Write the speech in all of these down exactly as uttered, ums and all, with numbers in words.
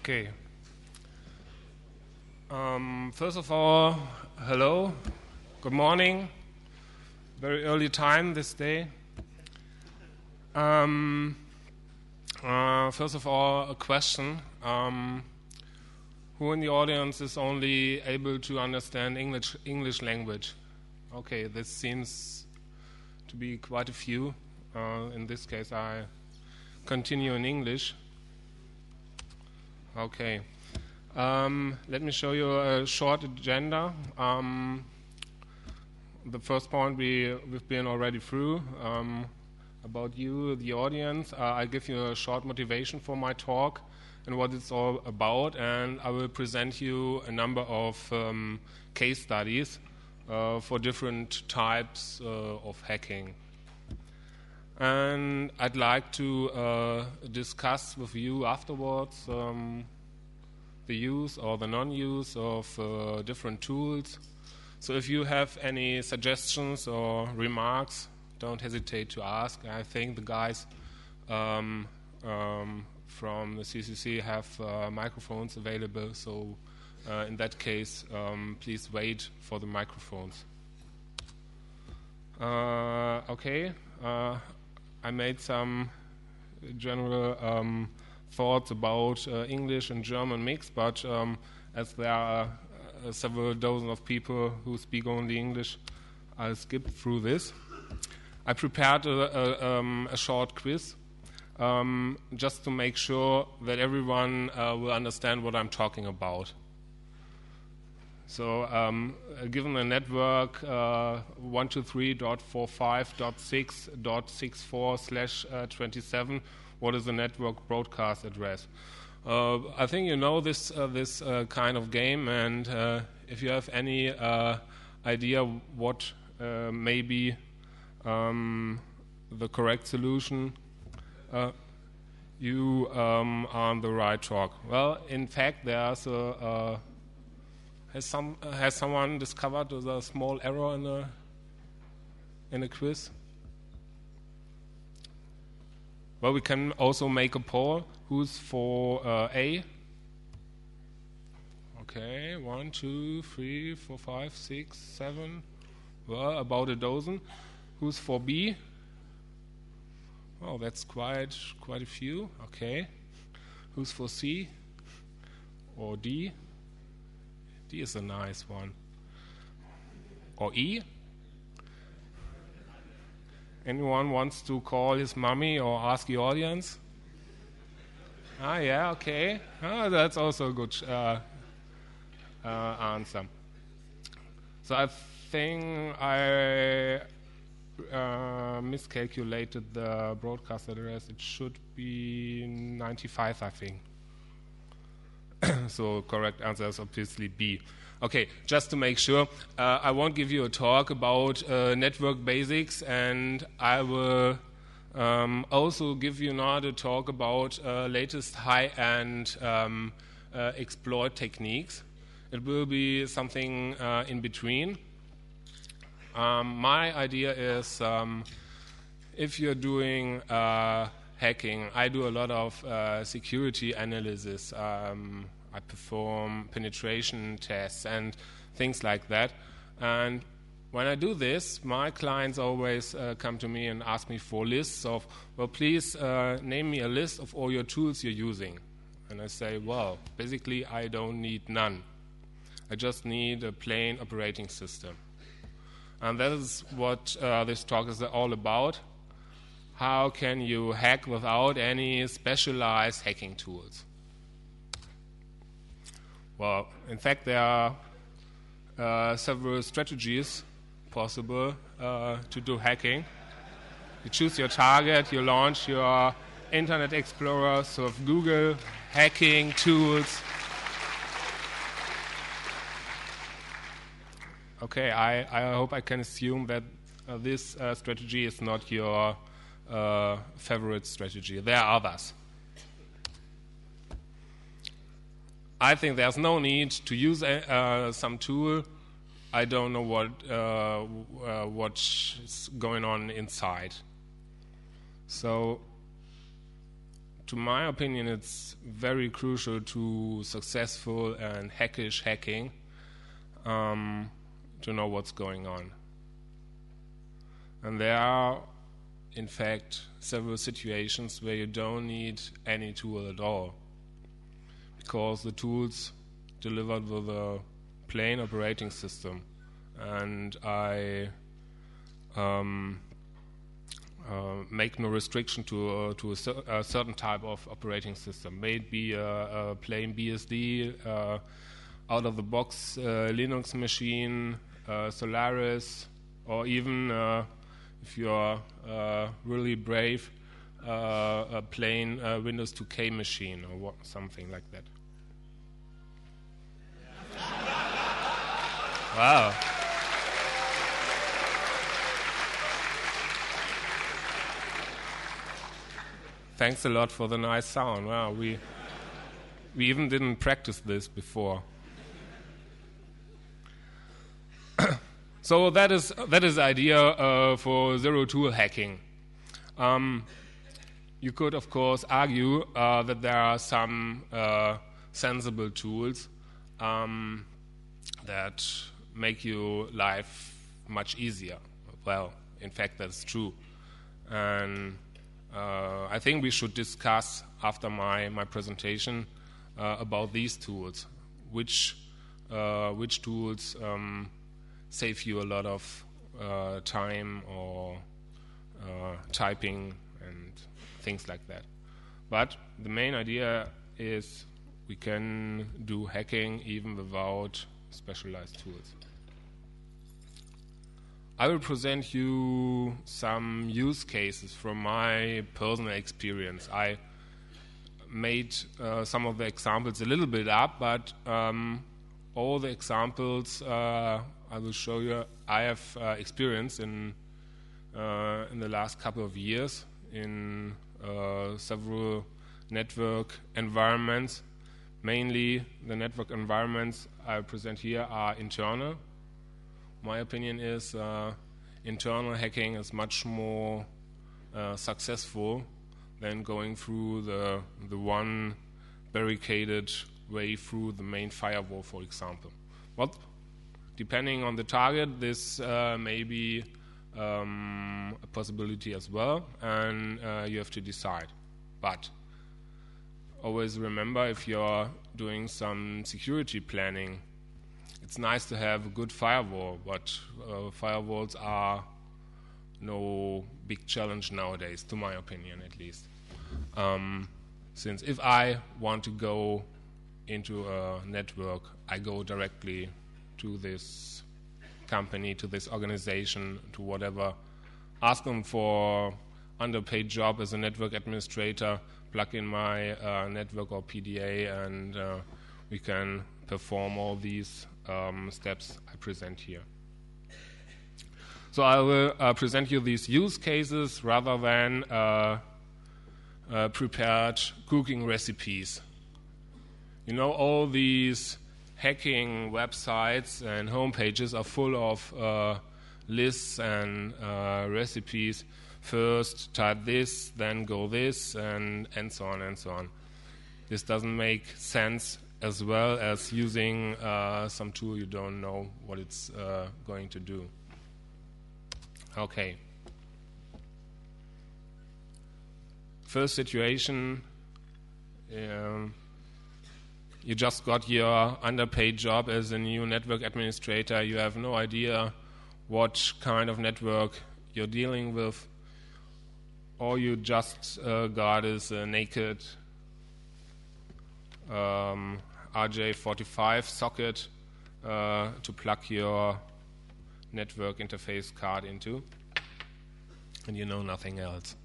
Okay. Um, first of all, hello, good morning. Very early time this day. Um, uh, first of all, a question. Um, who in the audience is only able to understand English English language? Okay, this seems to be quite a few. Uh, in this case, I continue in English. Okay. Um, let me show you a short agenda. Um, the first point we, we've been already through um, about you, the audience. Uh, I give you a short motivation for my talk and what it's all about, and I will present you a number of um, case studies uh, for different types uh, of hacking. And I'd like to uh, discuss with you afterwards um, the use or the non-use of uh, different tools. So if you have any suggestions or remarks, don't hesitate to ask. I think the guys um, um, from the C C C have uh, microphones available, so uh, in that case, um, please wait for the microphones. Uh, okay. Uh, I made some general um, thoughts about uh, English and German mix, but um, as there are uh, several dozen of people who speak only English, I'll skip through this. I prepared a, a, um, a short quiz um, just to make sure that everyone uh, will understand what I'm talking about. So, um, given the network uh, one two three dot forty-five dot six dot sixty-four slash twenty-seven, what is the network broadcast address? Uh, I think you know this uh, this uh, kind of game, and uh, if you have any uh, idea what uh, may be um, the correct solution, uh, you um, are on the right track. Well, in fact, there's a uh, Has some uh, has someone discovered a small error in a in a quiz? Well, we can also make a poll. Who's for uh, A? Okay, one, two, three, four, five, six, seven. Well, about a dozen. Who's for B? Oh, that's quite quite a few. Okay. Who's for C? Or D? D is a nice one. Or E? Anyone wants to call his mommy or ask the audience? Ah, yeah, okay. Ah, that's also a good uh, uh, answer. So I think I uh, miscalculated the broadcast address. It should be ninety-five, I think. So correct answer is obviously B. Okay, just to make sure, uh, I won't give you a talk about uh, network basics, and I will um, also give you not a talk about uh, latest high-end um, uh, exploit techniques. It will be something uh, in between. Um, my idea is um, if you're doing uh, hacking, I do a lot of uh, security analysis. Um, I perform penetration tests and things like that. And when I do this, my clients always uh, come to me and ask me for lists of, well, please uh, name me a list of all your tools you're using. And I say, well, basically I don't need none. I just need a plain operating system. And that is what uh, this talk is all about. How can you hack without any specialized hacking tools? Well, in fact, there are uh, several strategies possible uh, to do hacking. You choose your target, you launch your Internet Explorer, so of Google, hacking tools. Okay, I, I hope I can assume that uh, this uh, strategy is not your Uh, favorite strategy. There are others. I think there's no need to use a, uh, some tool. I don't know what uh, uh, what's going on inside. So to my opinion, it's very crucial to successful and hackish hacking um, to know what's going on. And there are, in fact, several situations where you don't need any tool at all, because the tool's delivered with a plain operating system. And I um, uh, make no restriction to, uh, to a, cer a certain type of operating system. May it be a, a plain B S D, uh, out-of-the-box uh, Linux machine, uh, Solaris, or even uh, if you're uh, really brave, uh, a plain uh, Windows two K machine or what, something like that. Wow. Thanks a lot for the nice sound. Wow, we we even didn't practice this before. So that is that is the idea uh, for zero tool hacking. Um, you could, of course, argue uh, that there are some uh, sensible tools um, that make your life much easier. Well, in fact, that's true. And uh, I think we should discuss after my, my presentation uh, about these tools. Which, uh, which tools um, save you a lot of uh, time or uh, typing and things like that. But the main idea is we can do hacking even without specialized tools. I will present you some use cases from my personal experience. I made uh, some of the examples a little bit up, but um, all the examples uh, I will show you I have uh, experience in uh, in the last couple of years in uh, several network environments. Mainly the network environments I present here are internal. My opinion is uh, internal hacking is much more uh, successful than going through the the one barricaded way through the main firewall, for example. But depending on the target, this uh, may be um, a possibility as well, and uh, you have to decide. But always remember, if you're doing some security planning, it's nice to have a good firewall, but uh, firewalls are no big challenge nowadays, to my opinion at least. Um, since if I want to go into a network, I go directly to this company, to this organization, to whatever, ask them for underpaid job as a network administrator, plug in my uh, network or P D A, and uh, we can perform all these um, steps I present here. So I will uh, present you these use cases rather than uh, uh, prepared cooking recipes. You know, all these hacking websites and homepages are full of uh, lists and uh, recipes. First type this, then go this, and, and so on and so on. This doesn't make sense, as well as using uh, some tool you don't know what it's uh, going to do. Okay. First situation, um, you just got your underpaid job as a new network administrator. You have no idea what kind of network you're dealing with. All you just uh, got is a naked um, R J forty-five socket uh, to plug your network interface card into, and you know nothing else.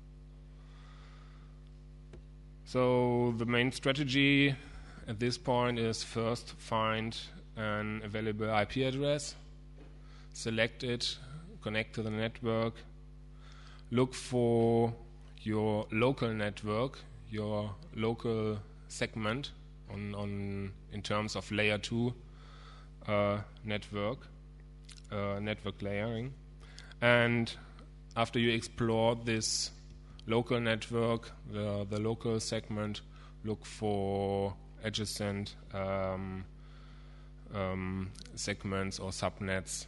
So the main strategy at this point is first find an available I P address, select it, connect to the network, look for your local network, your local segment on, on in terms of layer two uh, network, uh, network layering. And after you explore this local network, the, the local segment, look for adjacent um, um, segments or subnets.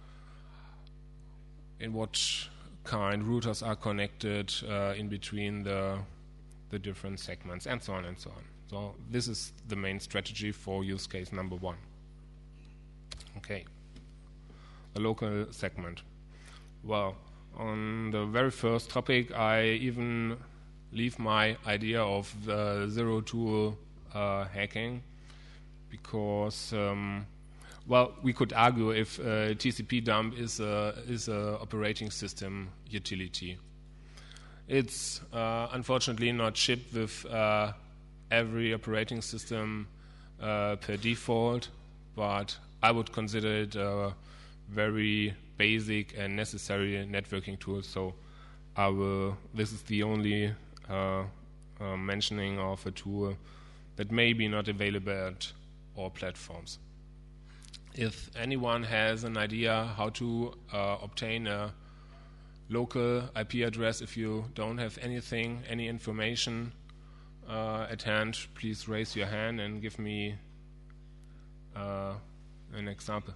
In what kind routers are connected uh, in between the the different segments, and so on and so on. So this is the main strategy for use case number one. Okay, the local segment. Well, on the very first topic, I even leave my idea of the zero tool uh, hacking, because um, well, we could argue if uh, T C P dump is a is a operating system utility. It's uh, unfortunately not shipped with uh, every operating system uh, per default, but I would consider it a very basic and necessary networking tool. So I will. This is the only uh, uh, mentioning of a tool that may be not available at all platforms. If anyone has an idea how to uh, obtain a local I P address, if you don't have anything, any information uh, at hand, please raise your hand and give me uh, an example.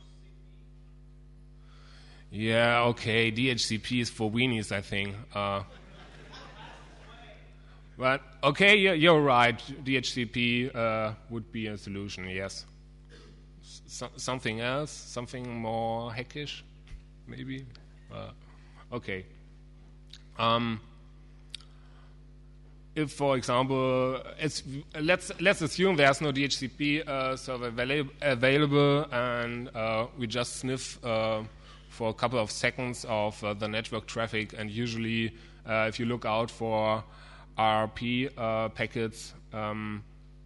Yeah, okay, D H C P is for weenies, I think. Uh, but, okay, you're, you're right, D H C P uh, would be a solution, yes. So, something else, something more hackish, maybe? Uh, okay. Um, if, for example, it's, let's let's assume there's no D H C P uh, server avail available, and uh, we just sniff uh, for a couple of seconds of uh, the network traffic, and usually, uh, if you look out for R P uh, packets, um,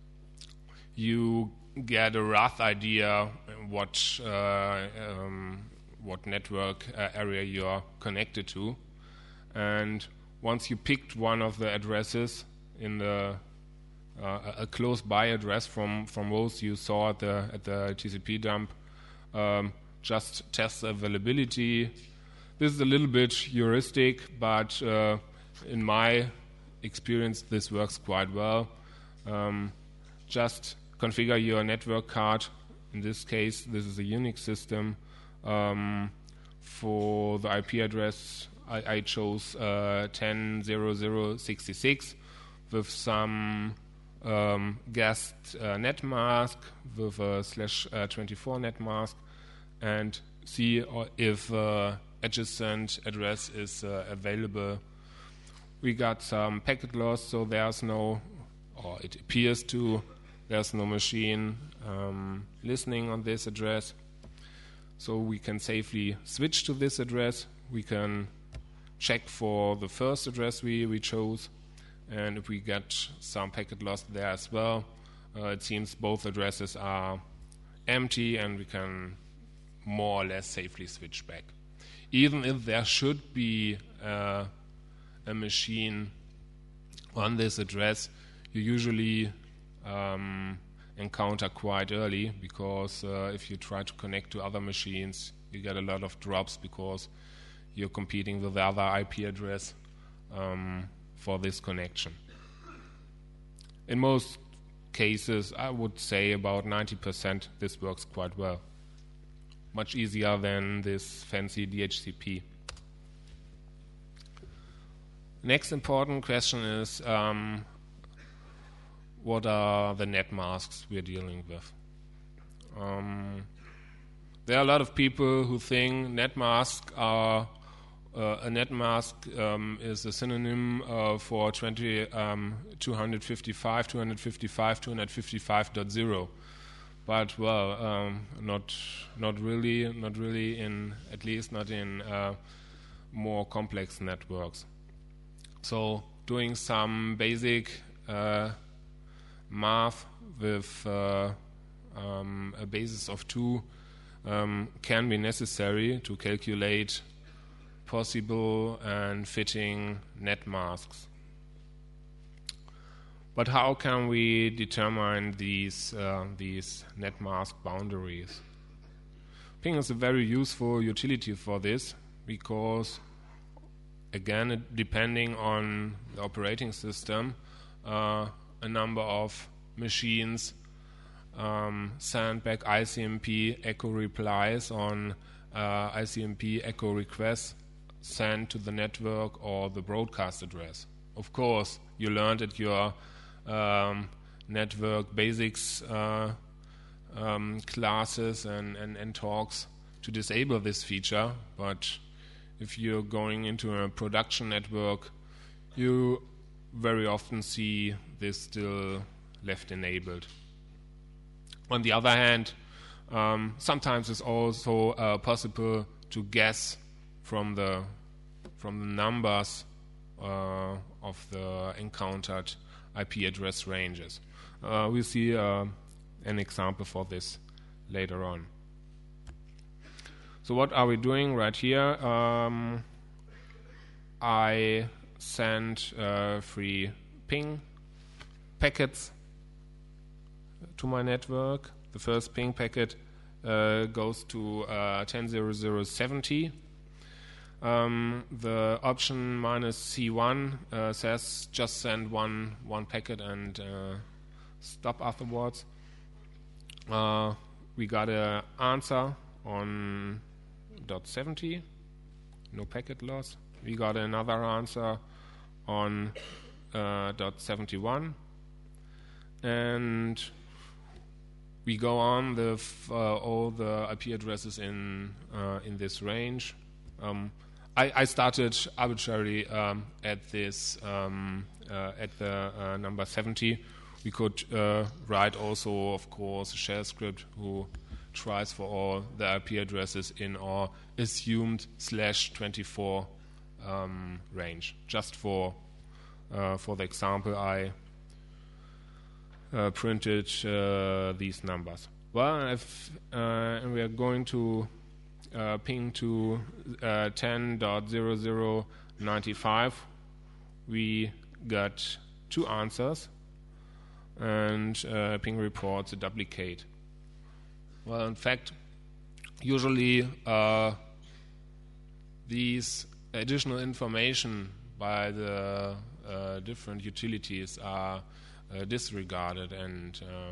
you get a rough idea what uh, um, what network uh, area you are connected to, and once you picked one of the addresses in the uh, a close by address from from those you saw at the at the T C P dump, um, just test the availability. This is a little bit heuristic, but uh, in my experience, this works quite well. Um, just configure your network card. In this case, this is a Unix system. Um, for the I P address, I, I chose uh, ten dot zero dot zero dot sixty-six with some um, guest uh, net mask with a slash uh, twenty-four net mask, and see if uh, adjacent address is uh, available. We got some packet loss, so there's no, or it appears to, there's no machine um, listening on this address. So we can safely switch to this address. We can check for the first address we, we chose, and if we get some packet loss there as well, uh, it seems both addresses are empty, and we can more or less safely switch back. Even if there should be uh, a machine on this address, you usually um, encounter quite early, because uh, if you try to connect to other machines, you get a lot of drops because you're competing with the other I P address um, for this connection. In most cases, I would say about ninety percent, this works quite well. Much easier than this fancy D H C P. Next important question is, um, what are the net masks we're dealing with? Um, there are a lot of people who think net masks are uh, a net mask um, is a synonym uh, for twenty, um, two fifty-five, two fifty-five, two fifty-five dot zero. But well, um, not not really, not really in, at least not in uh, more complex networks. So doing some basic uh, math with uh, um, a basis of two um, can be necessary to calculate possible and fitting net masks. But how can we determine these uh, these net mask boundaries? Ping is a very useful utility for this, because again, it, depending on the operating system, uh, a number of machines um, send back I C M P echo replies on uh, I C M P echo requests sent to the network or the broadcast address. Of course, you learned at your um, network basics uh, um, classes and, and, and talks to disable this feature, but if you're going into a production network, you very often see this still left enabled. On the other hand, um, sometimes it's also uh, possible to guess from the from the numbers uh, of the encountered I P address ranges. Uh, we'll see uh, an example for this later on. So what are we doing right here? Um, I send uh, three ping packets to my network. The first ping packet uh, goes to uh, ten dot zero dot zero dot seventy. Um, the option minus C one uh, says just send one one packet and uh, stop afterwards. Uh, we got an answer on dot seventy, no packet loss. We got another answer on uh, dot seventy-one, and we go on with uh, all the I P addresses in uh, in this range. Um, I, I started arbitrarily um, at this um, uh, at the uh, number seventy. We could uh, write also, of course, a shell script who tries for all the I P addresses in our assumed slash twenty-four um, range. Just for uh, for the example, I uh, printed uh, these numbers. Well, if uh, and we are going to uh, ping to uh, ten dot zero zero dot ninety-five, we got two answers, and uh, ping reports a duplicate. Well, in fact, usually uh, these additional information by the uh, different utilities are uh, disregarded and uh,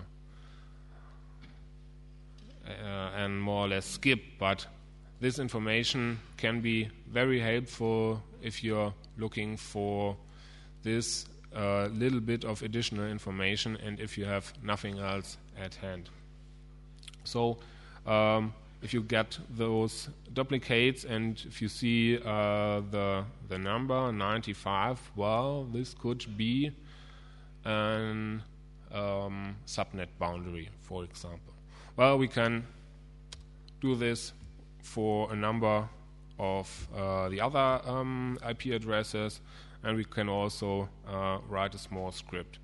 uh, and more or less skipped. But this information can be very helpful if you're looking for this uh, little bit of additional information and if you have nothing else at hand. So um, if you get those duplicates and if you see uh, the the number ninety-five, well, this could be an um, subnet boundary, for example. Well, we can do this for a number of uh, the other um, I P addresses, and we can also uh, write a small script.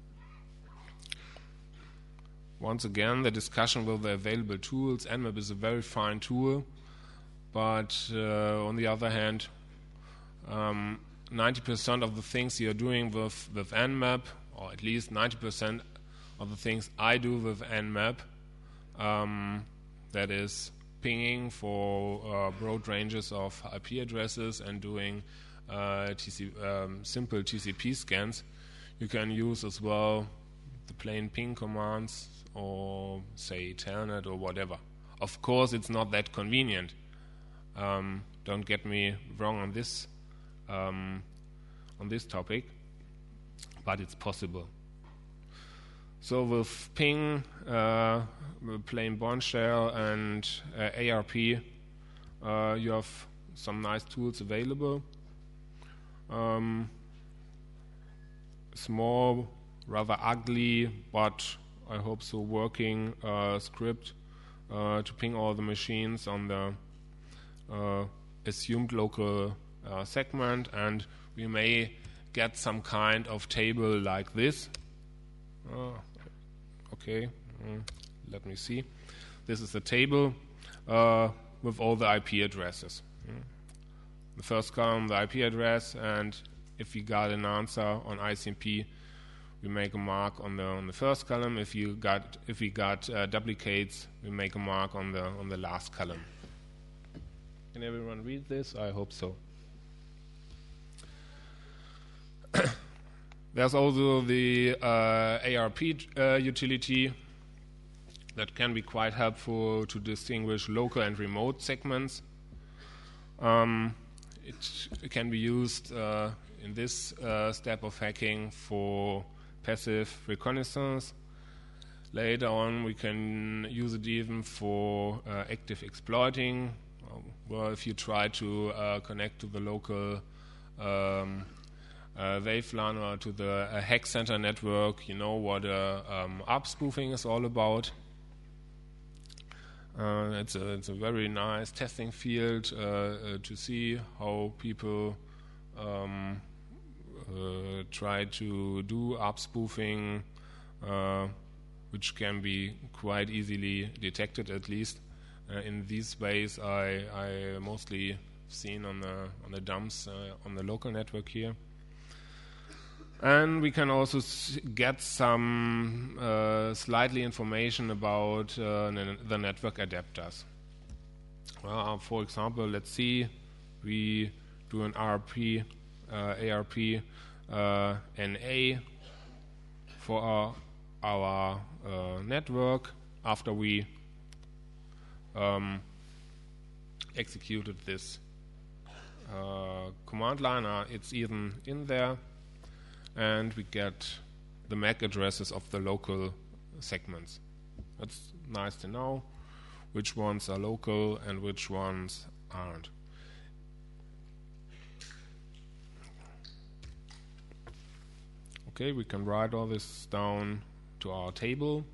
Once again, the discussion with the available tools. Nmap is a very fine tool, but uh, on the other hand, um, ninety percent of the things you're doing with, with Nmap, or at least ninety percent of the things I do with Nmap, um, that is pinging for uh, broad ranges of I P addresses and doing uh, T C, um, simple T C P scans, you can use as well the plain ping commands, or say telnet or whatever. Of course, it's not that convenient. Um, don't get me wrong on this um, on this topic, but it's possible. So with ping, uh, plain Bond shell, and uh, A R P, uh, you have some nice tools available. Um, small, rather ugly, but I hope so working uh, script uh, to ping all the machines on the uh, assumed local uh, segment, and we may get some kind of table like this. Uh, okay, mm, let me see. This is the table uh, with all the I P addresses. Mm. The first column, the I P address, and if we got an answer on I C M P, we make a mark on the on the first column. If you got if we got uh, duplicates, we make a mark on the on the last column. Can everyone read this? I hope so. There's also the uh, A R P uh, utility that can be quite helpful to distinguish local and remote segments. Um, it, it can be used uh, in this uh, step of hacking for passive reconnaissance. Later on, we can use it even for uh, active exploiting. Uh, well, if you try to uh, connect to the local um, uh, WaveLAN or to the uh, hack center network, you know what uh, um, A R P spoofing is all about. Uh, it's, a, it's a very nice testing field uh, uh, to see how people um, uh, try to do A R P spoofing, uh, which can be quite easily detected, at least. Uh, in these ways, I, I mostly seen on the on the dumps uh, on the local network here. And we can also s get some uh, slightly information about uh, the network adapters. Uh, for example, let's see, we do an R P, uh, A R P uh, N A for our, our uh, network after we um, executed this uh, command line. Uh, it's even in there. And we get the M A C addresses of the local segments. That's nice to know which ones are local and which ones aren't. Okay, we can write all this down to our table,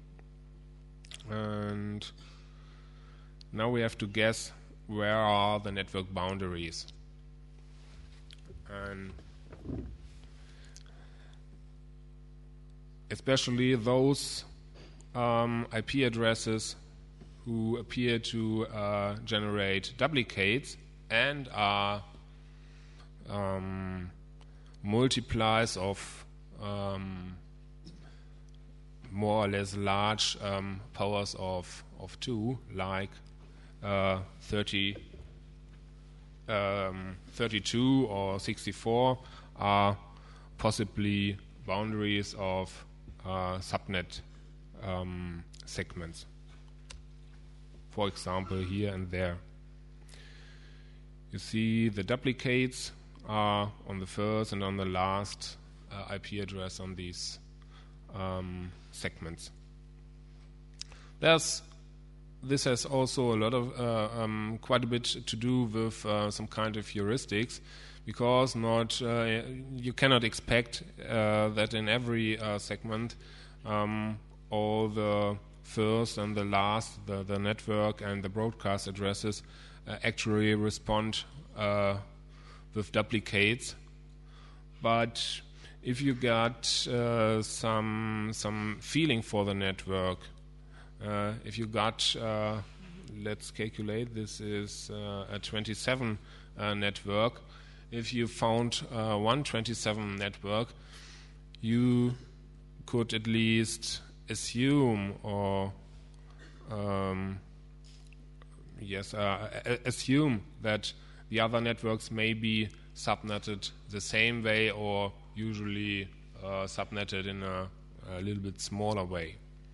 and now we have to guess where are the network boundaries. And especially those um, I P addresses who appear to uh, generate duplicates and are um, multiplies of um, more or less large um, powers of, of two, like uh, thirty, um, thirty-two or sixty-four, are possibly boundaries of Uh, subnet um, segments, for example, here and there. You see the duplicates are on the first and on the last uh, I P address on these um, segments. There's this has also a lot of uh, um, quite a bit to do with uh, some kind of heuristics, because not uh, you cannot expect uh, that in every uh, segment um, all the first and the last, the, the network and the broadcast addresses uh, actually respond uh, with duplicates. But if you got uh, some some feeling for the network, uh, if you got, uh, let's calculate, this is uh, a twenty-seven uh, network. If you found uh, one twenty-seven network, you could at least assume or um, yes, uh, assume that the other networks may be subnetted the same way, or usually uh, subnetted in a, a little bit smaller way.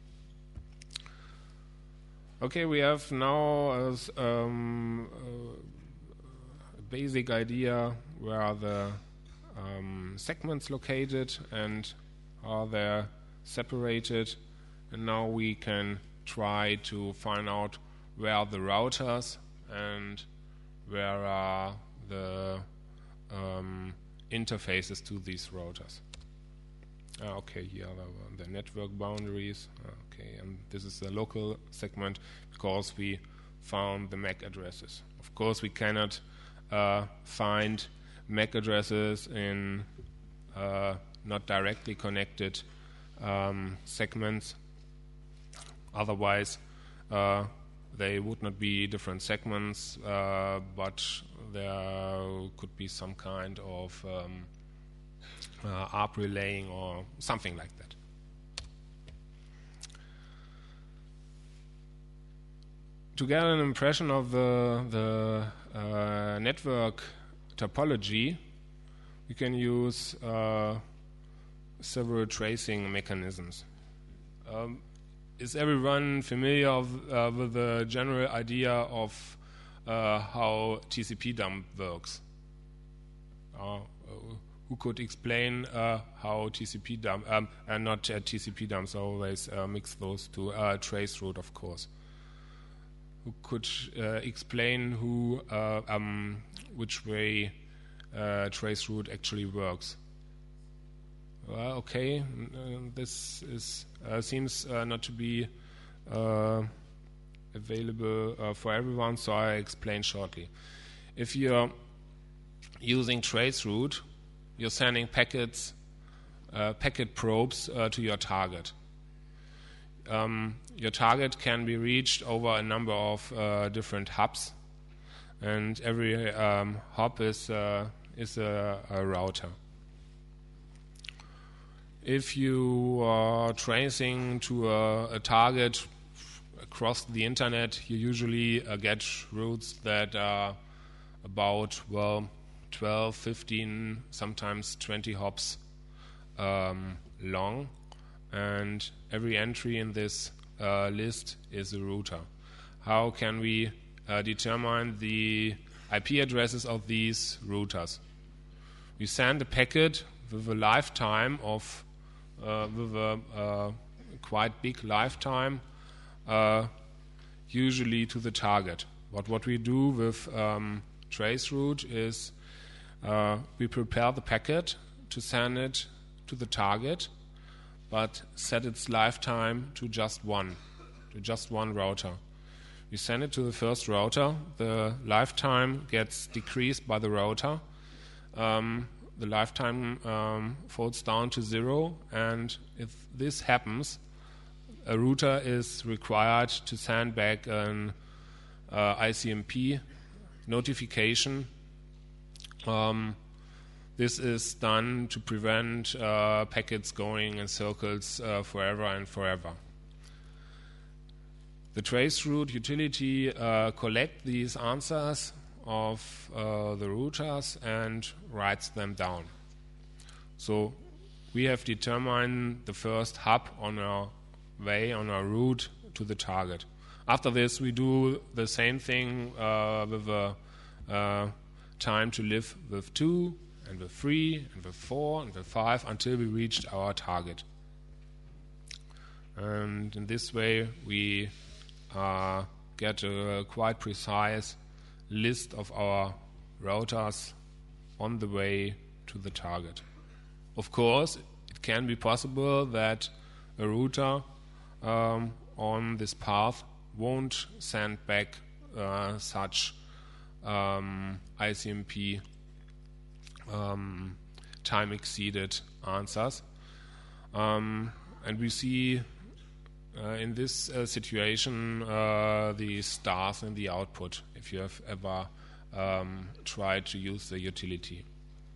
Okay, we have now as, um, a basic idea where are the um, segments located and are they separated, and now we can try to find out where are the routers and where are the um, interfaces to these routers. Ah, okay, here are the network boundaries. Okay, and this is the local segment because we found the M A C addresses. Of course, we cannot uh, find M A C addresses in uh, not directly connected um, segments. Otherwise, uh, they would not be different segments, uh, but there could be some kind of um, uh, A R P relaying or something like that. To get an impression of the, the uh, network topology, we can use uh, several tracing mechanisms. Um, is everyone familiar of, uh, with the general idea of uh, how T C P dump works? Uh, who could explain uh, how T C P dump, um, and not uh, T C P dumps, I always uh, mix those two, uh, traceroute, of course. Who could uh, explain who, uh, um, which way uh, traceroute actually works? Well, okay, uh, this is uh, seems uh, not to be uh, available uh, for everyone, so I explain shortly. If you're using traceroute, you're sending packets, uh, packet probes uh, to your target. Um, your target can be reached over a number of uh, different hubs, and every um, hub is uh, is a, a router. If you are tracing to a, a target across the internet, you usually uh, get routes that are about, well, twelve, fifteen, sometimes twenty hops um, long, and every entry in this uh, list is a router. How can we uh, determine the I P addresses of these routers? We send a packet with a lifetime of Uh, with a uh, quite big lifetime, uh, usually to the target. But what we do with um, traceroute is uh, we prepare the packet to send it to the target, but set its lifetime to just one, to just one router. We send it to the first router. The lifetime gets decreased by the router. Um, the lifetime um, falls down to zero, and if this happens, a router is required to send back an uh, I C M P notification. Um, this is done to prevent uh, packets going in circles uh, forever and forever. The traceroute utility uh, collects these answers of uh, the routers and writes them down. So we have determined the first hub on our way, on our route to the target. After this, we do the same thing uh, with a uh, time to live with two, and with three, and with four, and with five, until we reached our target. And in this way, we uh, get a quite precise list of our routers on the way to the target. Of course, it can be possible that a router um, on this path won't send back uh, such um, I C M P um, time-exceeded answers. Um, and we see Uh, in this uh, situation, uh, the stars in the output, if you have ever um, tried to use the utility.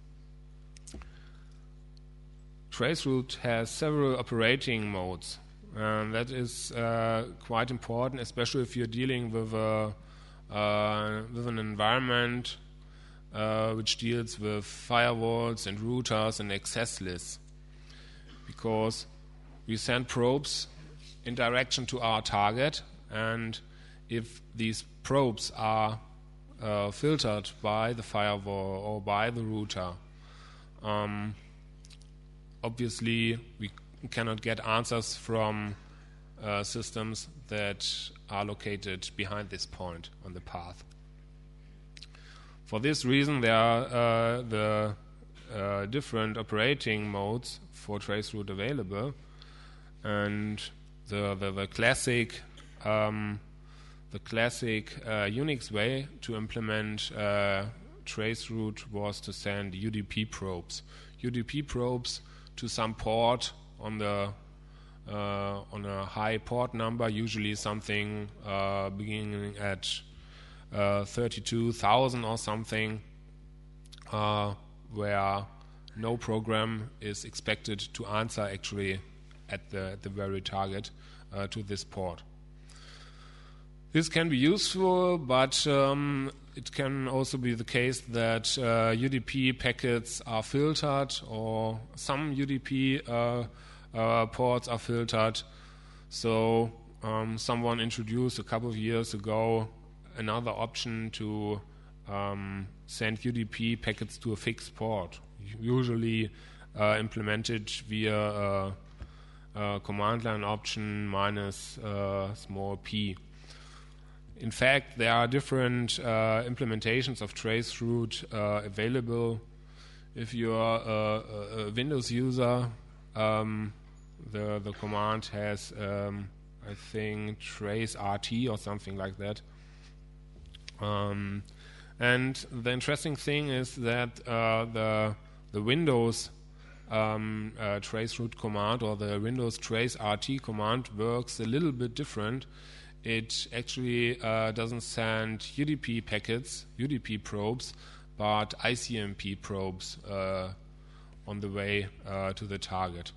Traceroute has several operating modes, and that is uh, quite important, especially if you're dealing with a uh, with an environment uh, which deals with firewalls and routers and access lists, because we send probes in direction to our target, and if these probes are uh, filtered by the firewall or by the router, um, obviously we cannot get answers from uh, systems that are located behind this point on the path. For this reason, there are uh, the uh, different operating modes for traceroute available, and The, the, the classic, um, the classic uh, Unix way to implement uh, traceroute was to send U D P probes. U D P probes to some port on the uh, on a high port number, usually something uh, beginning at uh, thirty-two thousand or something, uh, where no program is expected to answer actually at the, at the very target uh, to this port. This can be useful, but um, it can also be the case that uh, U D P packets are filtered, or some U D P uh, uh, ports are filtered. So um, someone introduced a couple of years ago another option to um, send U D P packets to a fixed port, usually uh, implemented via a, a command line option minus uh, small p. In fact, there are different uh, implementations of traceroute uh, available. If you are a, a Windows user, um, the the command has, um, I think, traceRT or something like that. Um, and the interesting thing is that uh, the the Windows um, uh, traceroute command, or the Windows traceRT command, works a little bit different. It actually uh, doesn't send U D P packets, U D P probes, but I C M P probes uh, on the way uh, to the target.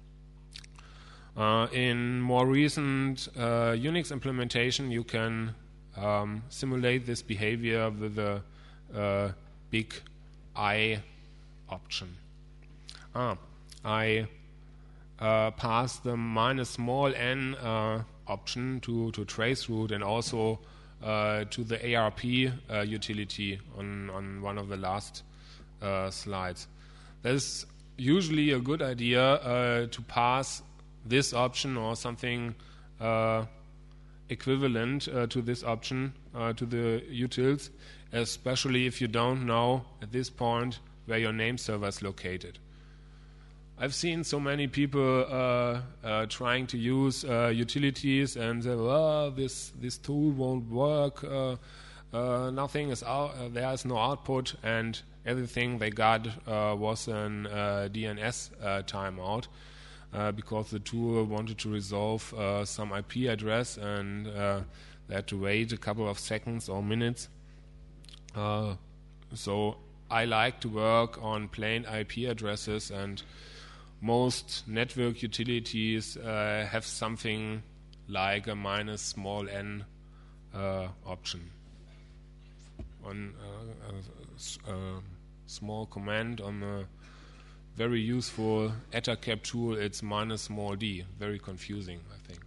Uh, in more recent uh, Unix implementation, you can um, simulate this behavior with a uh, big I option. Ah, I uh, pass the minus small n uh, option to, to traceroute, and also uh, to the A R P uh, utility on, on one of the last uh, slides. That's usually a good idea uh, to pass this option or something uh, equivalent uh, to this option uh, to the utils, especially if you don't know at this point where your name server is located. I've seen so many people uh, uh, trying to use uh, utilities and say, "Oh, this this tool won't work. Uh, uh, nothing is out. Uh, there is no output, and everything they got uh, was an uh, D N S uh, timeout uh, because the tool wanted to resolve uh, some I P address, and uh, they had to wait a couple of seconds or minutes." Uh, so I like to work on plain I P addresses, and most network utilities uh, have something like a minus small n uh, option. On uh, a, a small command on a very useful ettercap tool, it's minus small d. Very confusing, I think.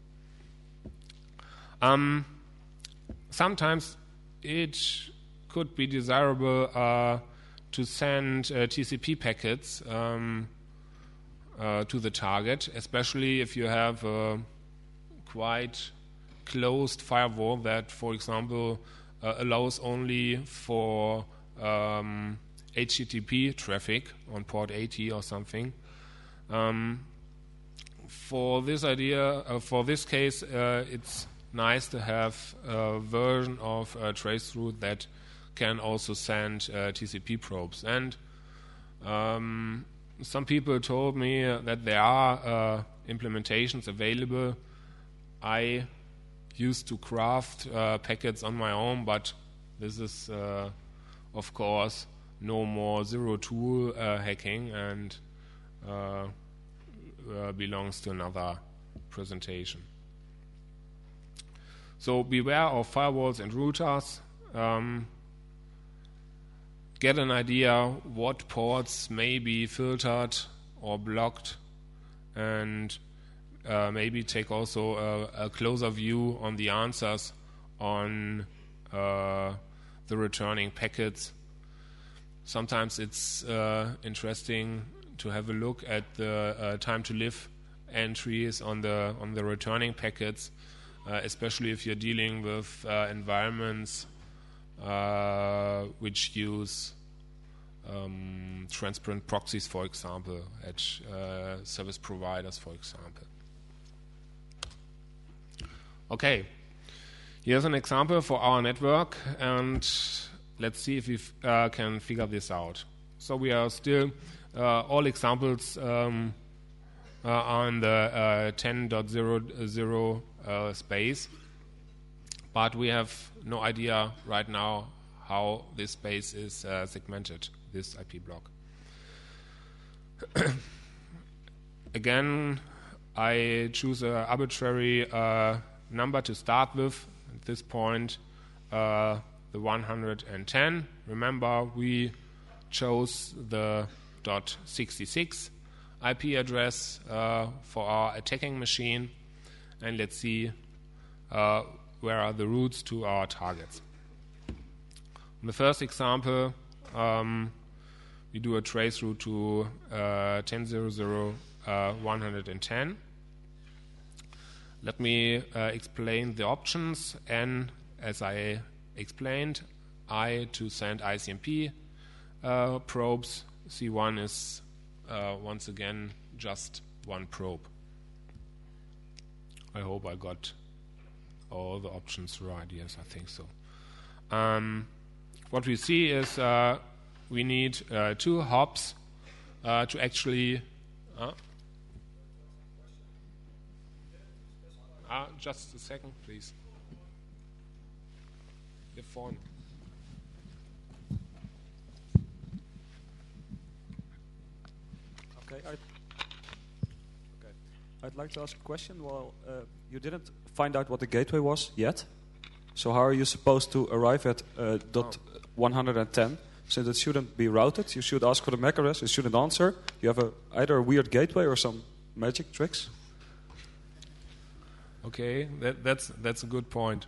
Um, sometimes it could be desirable uh, to send uh, T C P packets um, Uh, to the target, especially if you have a quite closed firewall that, for example, uh, allows only for um, H T T P traffic on port eighty or something. Um, for this idea, uh, for this case, uh, it's nice to have a version of uh, traceroute that can also send uh, T C P probes. And um, some people told me uh, that there are uh, implementations available. I used to craft uh, packets on my own, but this is, uh, of course, no more zero-tool uh, hacking, and uh, uh, belongs to another presentation. So beware of firewalls and routers. Um, Get an idea what ports may be filtered or blocked, and uh, maybe take also a, a closer view on the answers on uh, the returning packets. Sometimes it's uh, interesting to have a look at the uh, time to live entries on the on the returning packets, uh, especially if you're dealing with uh, environments Uh, which use um, transparent proxies, for example, at uh, service providers, for example. Okay, here's an example for our network, and let's see if we f- uh, can figure this out. So we are still, uh, all examples um, are on the uh, ten dot zero dot zero uh, space. But we have no idea right now how this space is uh, segmented, this I P block. Again, I choose an arbitrary uh, number to start with. At this point, uh, the one hundred ten. Remember, we chose the .sixty-six I P address uh, for our attacking machine, and let's see uh, where are the routes to our targets. In the first example, um, we do a trace route to uh, ten dot zero dot uh, one hundred ten. Let me uh, explain the options. N, as I explained, I to send I C M P uh, probes. C one is uh, once again just one probe. I hope I got all the options right. Yes, I think so. Um, what we see is uh, we need uh, two hops uh, to actually. Uh, uh, just a second, please. The phone. Okay, I'd, okay. I'd like to ask a question. Well, uh, you didn't find out what the gateway was yet. So how are you supposed to arrive at uh, dot one hundred ten? Since it shouldn't be routed, you should ask for the M A C address. It shouldn't answer. You have a, either a weird gateway or some magic tricks. Okay, that, that's that's a good point.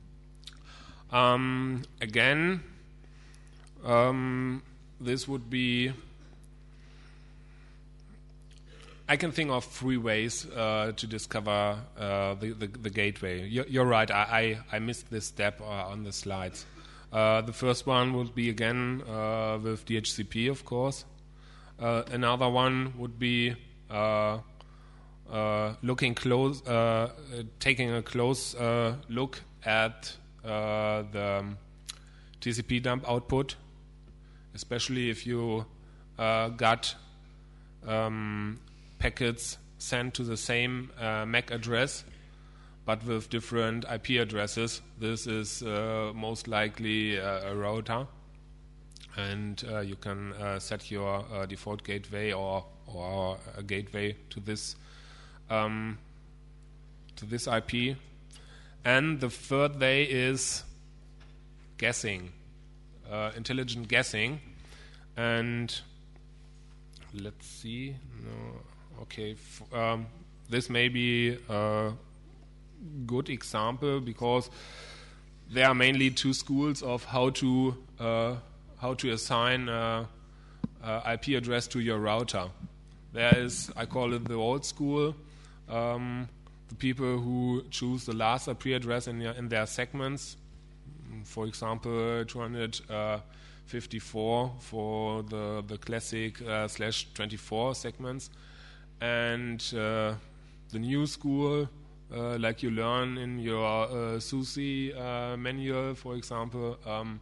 Um, again, um, this would be. I can think of three ways uh, to discover uh, the, the the gateway. You're, you're right. I, I I missed this step uh, on the slides. Uh, the first one would be again uh, with D H C P, of course. Uh, another one would be uh, uh, looking close, uh, taking a close uh, look at uh, the T C P dump output, especially if you uh, got um, packets sent to the same uh, M A C address, but with different I P addresses. This is uh, most likely uh, a router, and uh, you can uh, set your uh, default gateway or or a gateway to this um, to this I P. And the third way is guessing, uh, intelligent guessing, and let's see. No, okay, F- um, this may be a good example because there are mainly two schools of how to uh, how to assign a, a I P address to your router. There is, I call it the old school, um, the people who choose the last I P address in, their, in their segments. For example, two hundred fifty-four for the the classic uh, slash twenty-four segments, and uh, the new school, uh, like you learn in your uh, SUSE uh, manual, for example, um,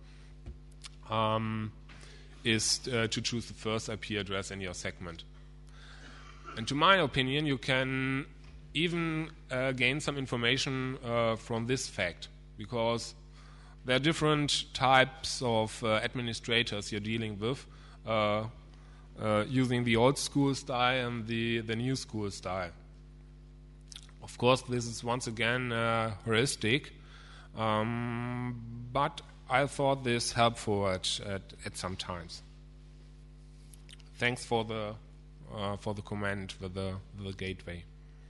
um, is uh, to choose the first I P address in your segment. And to my opinion, you can even uh, gain some information uh, from this fact, because there are different types of uh, administrators you're dealing with, uh, uh, using the old school style and the, the new school style. Of course, this is once again uh, heuristic, um, but I thought this helpful at, at, at some times. Thanks for the uh, for the comment with the, with the gateway.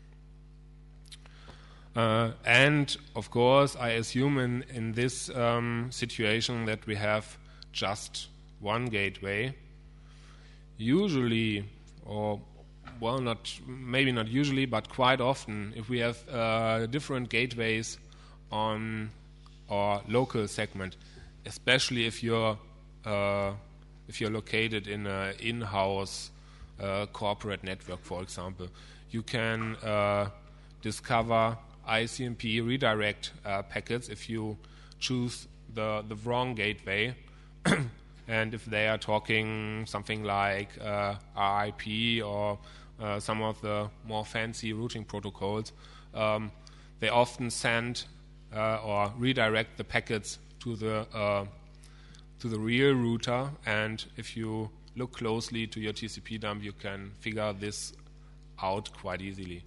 Uh, and, of course, I assume in, in this um, situation that we have just one gateway. Usually, or, well, not maybe not usually, but quite often, if we have uh, different gateways on our local segment, especially if you're, uh, if you're located in an in-house uh, corporate network, for example, you can uh, discover I C M P redirect uh, packets if you choose the, the wrong gateway, and if they are talking something like uh, R I P or uh, some of the more fancy routing protocols, um, they often send uh, or redirect the packets to the uh, to the real router, and if you look closely to your T C P dump, you can figure this out quite easily.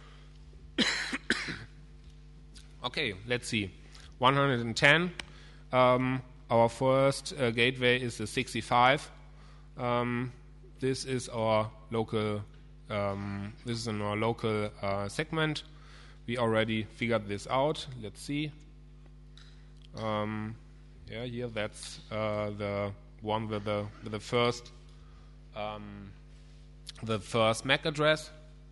Okay, let's see. one hundred ten. Um, our first uh, gateway is the sixty-five. Um, this is our local. Um, this is in our local uh, segment. We already figured this out. Let's see. Um, yeah, here that's uh, the one with the with the first um, the first M A C address.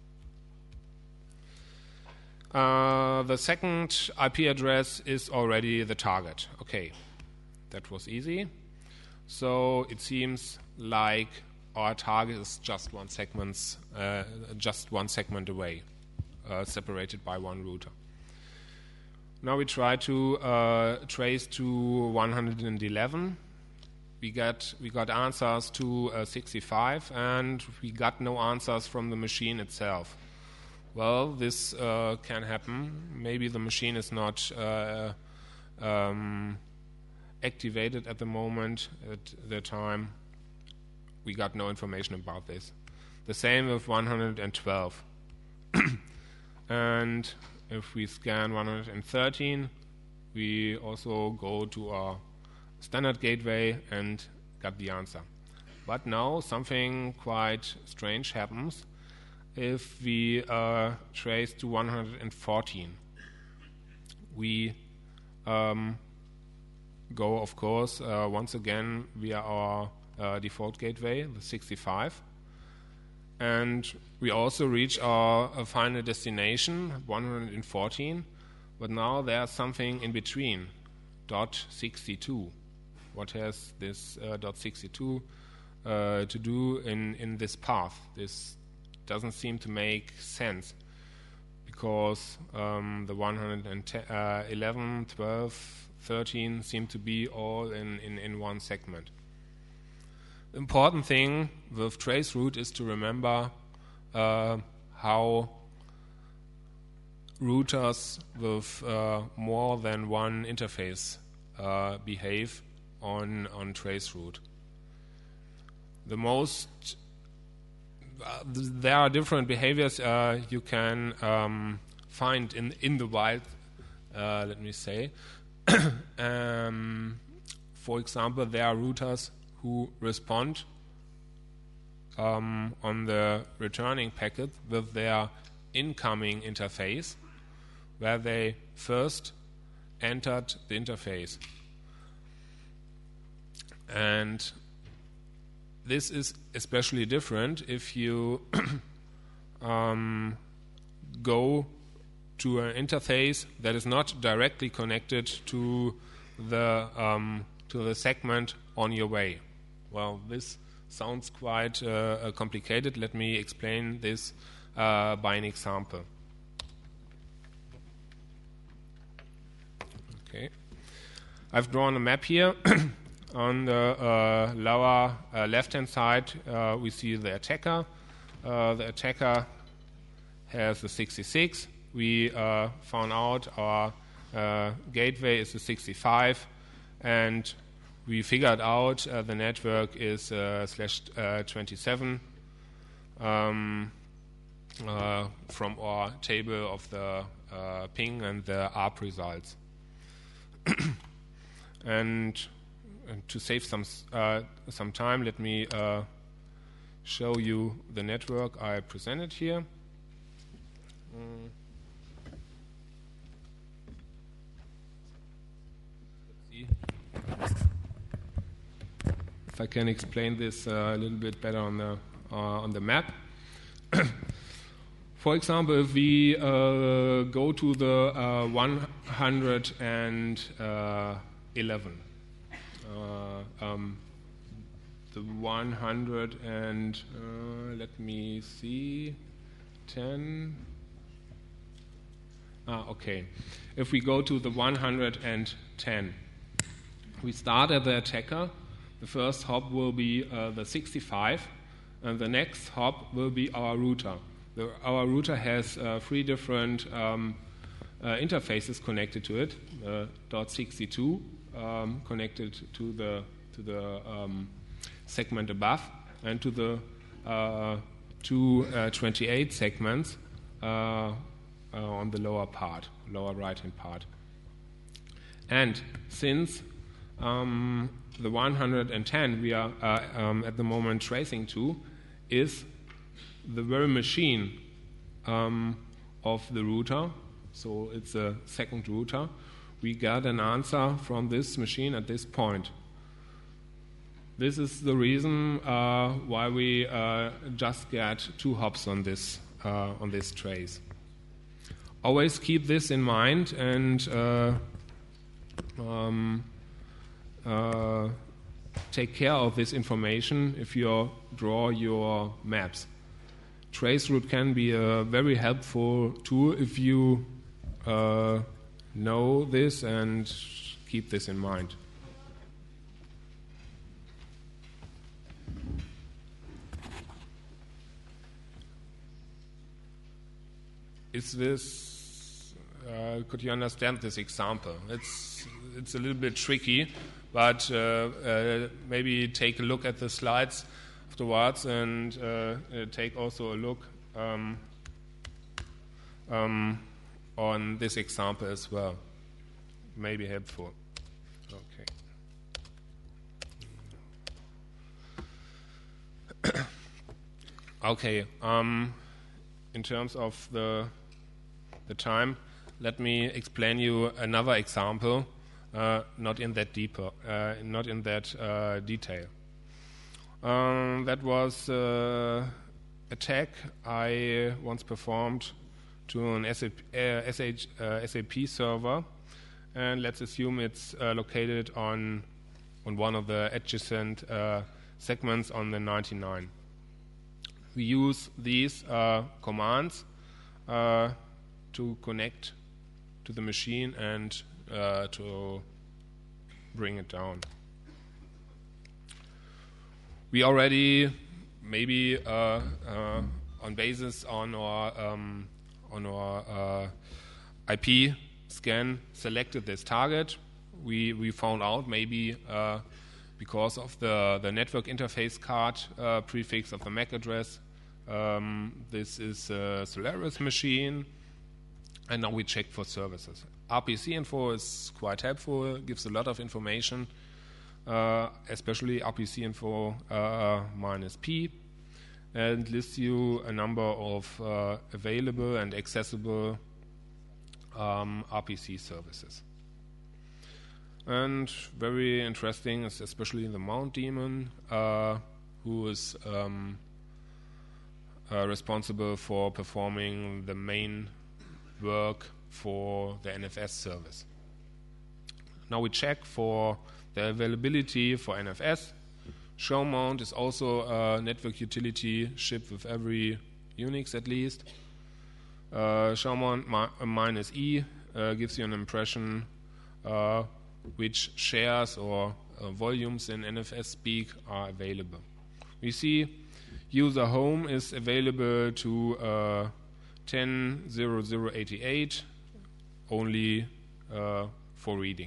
Uh, the second I P address is already the target. Okay, that was easy. So it seems like our target is just one segment, uh, just one segment away, uh, separated by one router. Now we try to uh, trace to one hundred eleven. We got we got answers to uh, sixty-five, and we got no answers from the machine itself. Well, this uh, can happen. Maybe the machine is not uh, um, activated at the moment, at the time. We got no information about this. The same with one hundred twelve. And if we scan one hundred thirteen, we also go to our standard gateway and got the answer. But now something quite strange happens if we uh, trace to one hundred fourteen. We um, go, of course, uh, once again via our uh, default gateway, the sixty-five. And we also reach our uh, final destination, one hundred fourteen. But now there's something in between, dot sixty-two. What has this uh, dot sixty-two uh, to do in, in this path? This doesn't seem to make sense, because um, the one hundred eleven, twelve, thirteen seem to be all in, in, in one segment. The important thing with traceroute is to remember uh, how routers with uh, more than one interface uh, behave on, on traceroute. The most Uh, th- there are different behaviors uh, you can um, find in in the wild. Uh, let me say, um, for example, there are routers who respond um, on the returning packet with their incoming interface, where they first entered the interface, and this is especially different if you um, go to an interface that is not directly connected to the um, to the segment on your way. Well, this sounds quite uh, complicated. Let me explain this uh, by an example. Okay, I've drawn a map here. On the uh, lower uh, left-hand side, uh, we see the attacker. Uh, the attacker has the sixty-six. We uh, found out our uh, gateway is the sixty-five, and we figured out uh, the network is uh, slash uh, twenty-seven um, uh, from our table of the uh, ping and the A R P results. And And to save some uh, some time, let me uh, show you the network I presented here. Mm. Let's see if I can explain this uh, a little bit better on the uh, on the map. For example, if we uh, go to the uh, one hundred eleven. Uh, um, the one hundred and uh, let me see, ten. Ah, okay. If we go to the one hundred ten, we start at the attacker. The first hop will be uh, the sixty-five, and the next hop will be our router. The, our router has uh, three different um, uh, interfaces connected to it. Uh, dot sixty-two. Um, connected to the to the um, segment above, and to the uh, two uh, twenty-eight segments uh, uh, on the lower part, lower right-hand part. And since um, the one hundred ten we are uh, um, at the moment tracing to is the very machine um, of the router. So it's a second router. We got an answer from this machine at this point. This is the reason uh, why we uh, just get two hops on this uh, on this trace. Always keep this in mind and uh, um, uh, take care of this information if you draw your maps. Traceroute can be a very helpful tool if you uh, know this and keep this in mind. Is this, uh, could you understand this example? It's, it's a little bit tricky, but uh, uh, maybe take a look at the slides afterwards and uh, uh, take also a look um, um, on this example as well. Maybe helpful. Okay. Okay. Um, in terms of the the time, let me explain you another example, uh, not in that deeper, uh, not in that uh, detail. Um, that was uh, a attack I once performed to an S A P, uh, S H, uh, S A P server, and let's assume it's uh, located on on one of the adjacent uh, segments on the ninety-nine. We use these uh, commands uh, to connect to the machine and uh, to bring it down. We already, maybe uh, uh, on basis on our um, on our uh, I P scan, selected this target. We we found out maybe uh, because of the the network interface card uh, prefix of the M A C address. Um, this is a Solaris machine, and now we check for services. R P C info is quite helpful, gives a lot of information, uh, especially R P C info uh, minus P, and lists you a number of uh, available and accessible um, R P C services. And very interesting is especially the Mount daemon, uh, who is um, uh, responsible for performing the main work for the N F S service. Now we check for the availability for N F S. Show mount is also a network utility shipped with every Unix at least. Uh, show mount mi- minus E uh, gives you an impression uh, which shares or uh, volumes in N F S speak are available. We see user home is available to uh, ten dot zero dot zero dot eighty-eight only uh, for reading.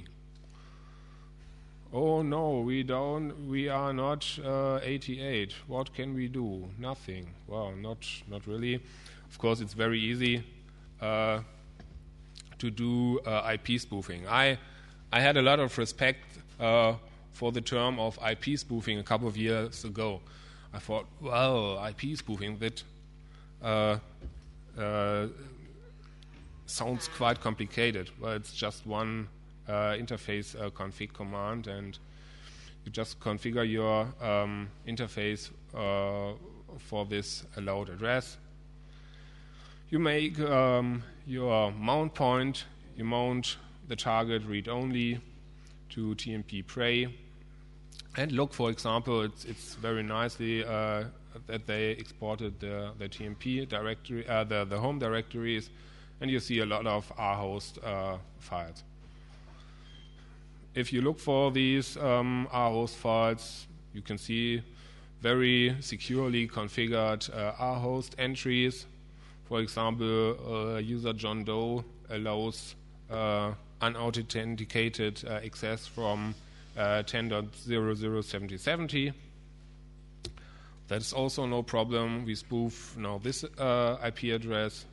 Oh no, we don't. We are not uh, eighty-eight. What can we do? Nothing. Well, not not really. Of course, it's very easy uh, to do uh, I P spoofing. I I had a lot of respect uh, for the term of I P spoofing a couple of years ago. I thought, well, I P spoofing that uh, uh, sounds quite complicated. Well, it's just one uh, interface uh, config command, and you just configure your um, interface uh, for this allowed address. You make um, your mount point, you mount the target read-only to T M P Prey, and look, for example, it's, it's very nicely uh, that they exported the, the T M P directory, uh, the, the home directories, and you see a lot of rhost uh, files. If you look for these um, rhost files, you can see very securely configured uh, rhost entries. For example, uh, user John Doe allows uh, unauthenticated uh, access from uh, ten dot zero dot zero dot seventy seventy. That's also no problem. We spoof now this uh, I P address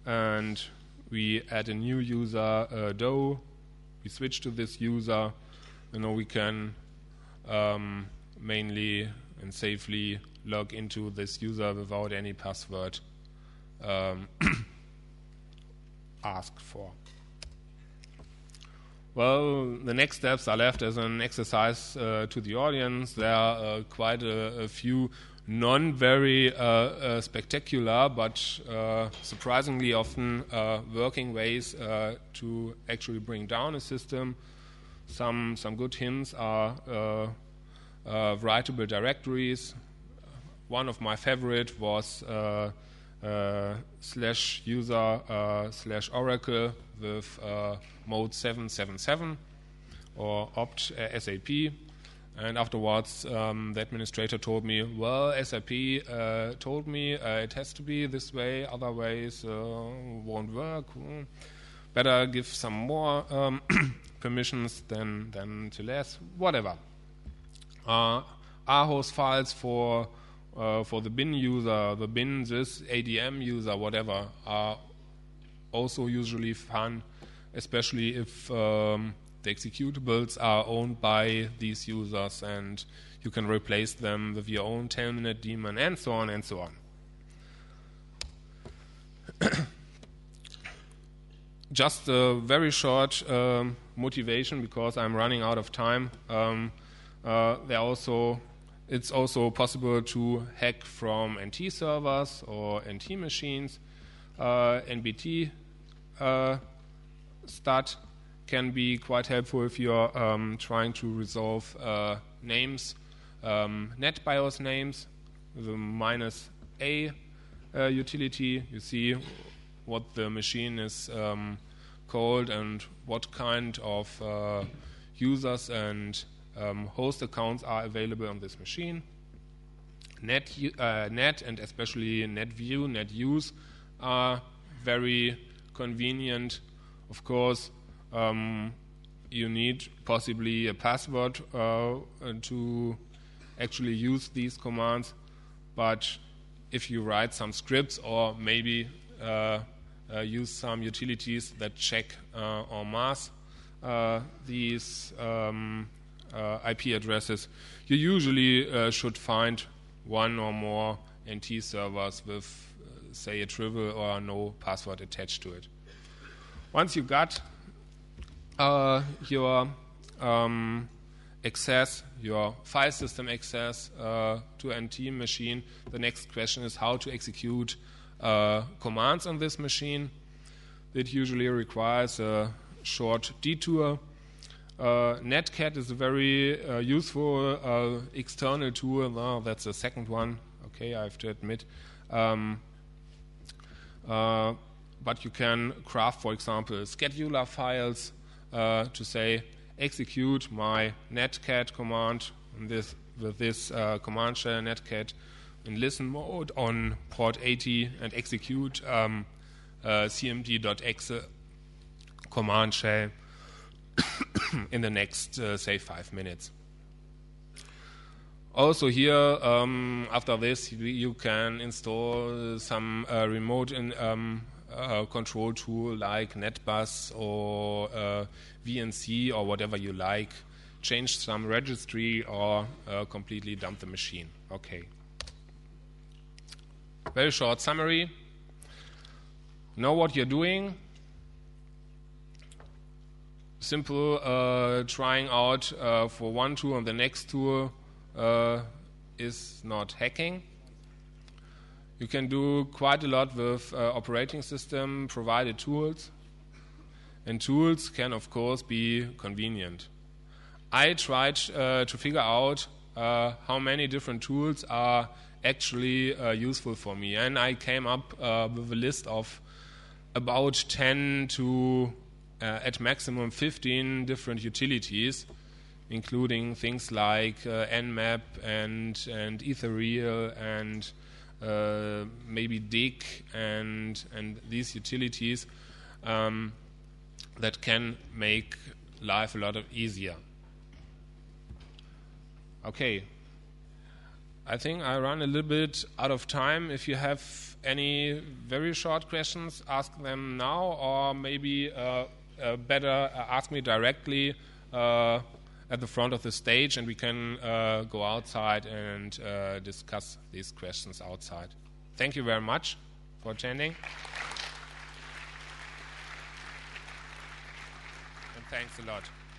and we add a new user, uh, Doe. We switch to this user you know, we can um, mainly and safely log into this user without any password um, asked for. Well, the next steps are left as an exercise uh, to the audience. There are uh, quite a, a few non-very uh, uh, spectacular but uh, surprisingly often uh, working ways uh, to actually bring down a system. Some, some good hints are uh, uh, writable directories. One of my favorite was uh, uh, slash user uh, slash oracle with uh, mode seven seven seven or opt uh, S A P. And afterwards, um, the administrator told me, well, S A P uh, told me uh, it has to be this way, other ways uh, won't work. Mm. Better give some more um, permissions than, than to less, whatever. Uh, R host files for uh, for the bin user, the bin this A D M user, whatever, are also usually fun, especially if um, the executables are owned by these users and you can replace them with your own telnet daemon and so on and so on. Just a very short um, motivation because I'm running out of time. Um, uh, there also, it's also possible to hack from N T servers or N T machines. Uh, N B T uh, stat can be quite helpful if you're um, trying to resolve uh, names, um, NetBIOS names, the minus A uh, utility. You see what the machine is um, called and what kind of uh, users and um, host accounts are available on this machine. Net, uh, net and especially NetView, NetUse are very convenient. Of course, um, you need possibly a password uh, to actually use these commands, but if you write some scripts or maybe uh, uh, use some utilities that check uh, en masse uh, these um, uh, I P addresses, you usually uh, should find one or more N T servers with, uh, say, a trivial or no password attached to it. Once you got uh, your um, access, your file system access uh, to N T machine, the next question is how to execute uh, commands on this machine. It usually requires a short detour. Uh, Netcat is a very uh, useful uh, external tool. No, that's the second one. Okay, I have to admit. Um, uh, but you can craft, for example, scheduler files uh, to say execute my netcat command in this, with this uh, command shell netcat in listen mode on port eighty and execute um, uh, cmd.exe command shell in the next, uh, say, five minutes. Also here, um, after this, you, you can install some uh, remote in, um, uh, control tool like NetBus or uh, V N C or whatever you like. Change some registry or uh, completely dump the machine. Okay. Very short summary. Know what you're doing. Simple uh, trying out uh, for one tool and the next tool uh, is not hacking. You can do quite a lot with uh, operating system provided tools, and tools can of course be convenient. I tried uh, to figure out uh, how many different tools are actually uh, useful for me, and I came up uh, with a list of about ten to Uh, at maximum fifteen different utilities, including things like uh, Nmap and and Ethereal and uh, maybe D I C and and these utilities um, that can make life a lot of easier. Okay, I think I run a little bit out of time. If you have any very short questions, ask them now, or maybe Uh, Uh, better uh, ask me directly uh, at the front of the stage, and we can uh, go outside and uh, discuss these questions outside. Thank you very much for attending. And thanks a lot.